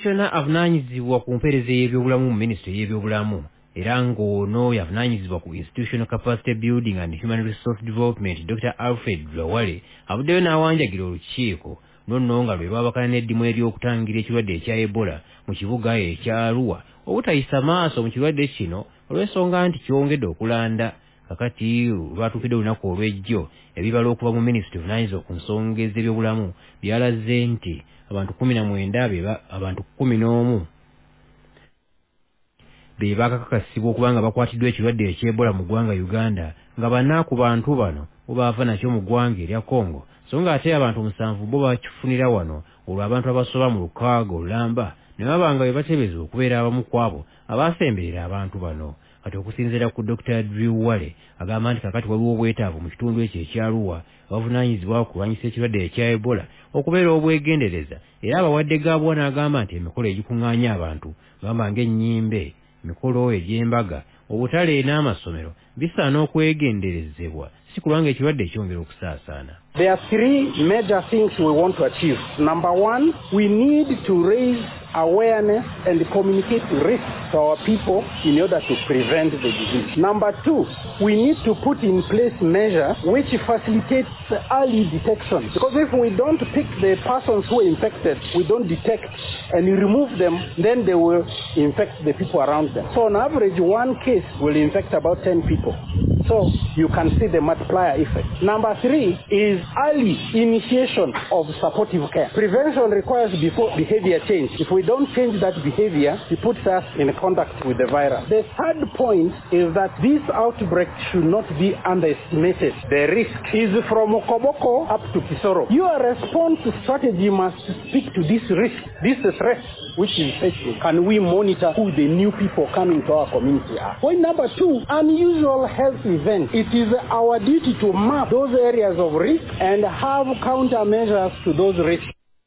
Commissioner avunaanyizibwa ku mpeereza y'ebyobulamu mu Ministry y'ebyobulamu era ng'ono yavunaanyizibwa ku Institutional Capacity Building and Human Resource Development Dr. Alfred Lwawale avuddeyo n'awanjagira olukiiko nonno nga lwe baabakana n'eddimu ery'okutangira ekirwadde ekya Ebola mu kibuga ekya Arua obutayisa maaso mu kirwadde kino olw'ensonga nti kyongedde okulanda. Kakati lwatuukidde olunaku olw'ejjo ebibala okuva mu Ministry evunaanyizibwa ku nsonga ez'ebyobulamu byalaze nti abantu 19 abantu 11 be bakakasibwa okuba nga bakwatiddwa ekirwadde eky'Ebola mu ggwanga Uganda nga bana ku bantu bano bo baava nakyo mu ggwanga erya Congo so nga ate abantu 7 bo bakifunira wano olwo abantu abasoba mu Lukaago Lulamba ne babanga be bateebeza okubeera abamu ku abo abaasemberera abantu bano. Kati okusinziira ku Dr. Drew Wale agamba nti kakati waliwo obwetaavu mu kitundu ekyo ekyaluwa bavunaanyizibwa kulwanyisa ekirwadde ekya Ebola okubeera obwegendereza era abawadde gaabwo n'agamba nti emikolo egikuŋŋaanya abantu gamba ng'ennyimbe emikolo egy'embaga obutale n'amasomero bisaana okwegenderezebwa si kulwanga ekirwadde ekyongera okusaasaana. There are 3 major things we want to achieve. Number 1, we need to raise awareness and communicate risk to our people in order to prevent the disease. Number 2, we need to put in place measures which facilitate early detection. Because if we don't pick the persons who are infected, we don't detect and remove them, then they will infect the people around them. So on average, 1 case will infect about 10 people. So you can see the multiplier effect. Number 3 is early initiation of supportive care. Prevention requires before behavior change. If we don't change that behavior, it puts us in contact with the virus. The third point is that this outbreak should not be underestimated. The risk is from Okoboko up to Kisoro. Your response strategy must speak to this risk, this threat, which is facing. Can we monitor who the new people coming to our community are? Point number 2, unusual health events. It is our duty to map those areas of risk and have countermeasures to those risks.